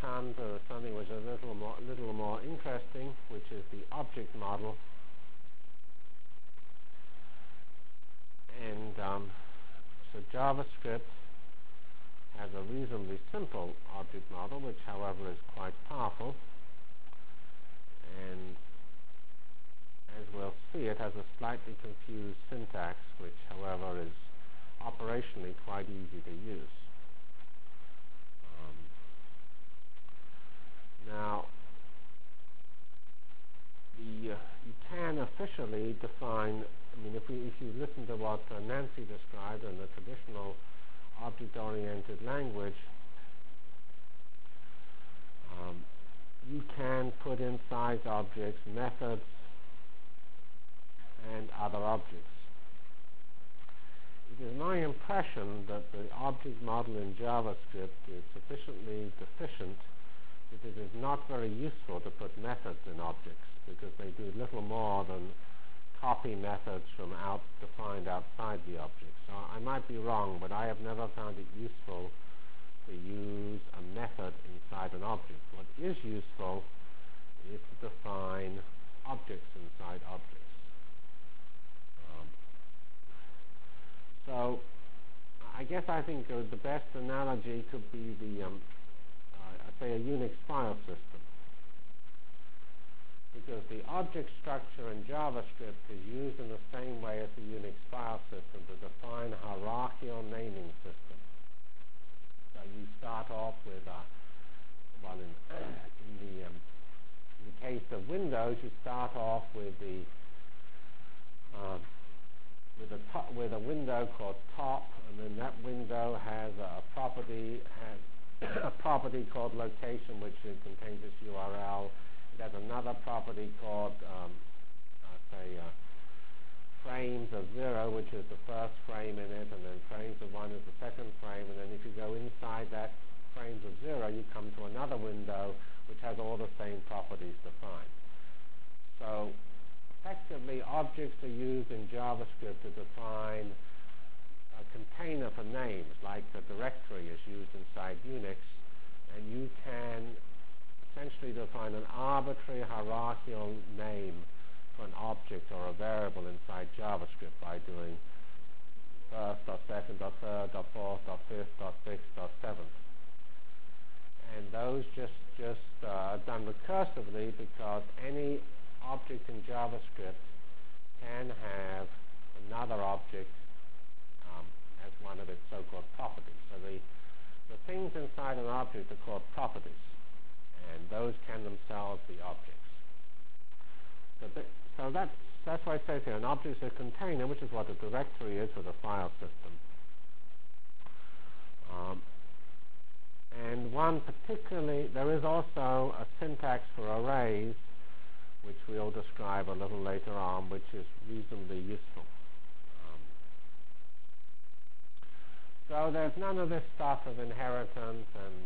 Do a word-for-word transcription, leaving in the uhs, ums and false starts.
come to something which is a little more, little more interesting, which is the object model. And um, so JavaScript has a reasonably simple object model, which, however, is quite powerful. And as we'll see, it has a slightly confused syntax, which, however, is operationally quite easy to use. Um, now, the, uh, you can officially define, I mean, if, we, if you listen to what uh, Nancy described in the traditional object-oriented language, um, you can put inside objects methods and other objects. It is my impression that the object model in JavaScript is sufficiently deficient that it is not very useful to put methods in objects, because they do little more than copy methods from out defined outside the object. So I might be wrong, but I have never found it useful to use a method inside an object. What is useful is to define objects inside objects. Um, so I guess I think uh, the best analogy could be the, um, uh, say, a Unix file system. Because the object structure in JavaScript is used in the same way as the Unix file system to define a hierarchical naming system. So you start off with, a, well, in, in, the, um, in the case of Windows, you start off with the uh, with a top, with a window called top, and then that window has a property has a property called location, which contains this U R L. There's another property called, um, uh, say, uh, frames of zero, which is the first frame in it, and then frames of one is the second frame, and then if you go inside that frames of zero, you come to another window which has all the same properties defined. So effectively, objects are used in JavaScript to define a container for names, like the directory is used inside Unix, and you can essentially define an arbitrary hierarchical name for an object or a variable inside JavaScript by doing first dot second dot third dot fourth dot fifth dot sixth dot seventh. And those just just uh, done recursively, because any object in JavaScript can have another object um, as one of its so-called properties. So the the things inside an object are called properties, and those can themselves be objects. So, th so that's, that's why it says here, an object is a container, which is what a directory is with a file system. Um, and one particularly, there is also a syntax for arrays, which we'll describe a little later on, which is reasonably useful. Um, so there's none of this stuff of inheritance and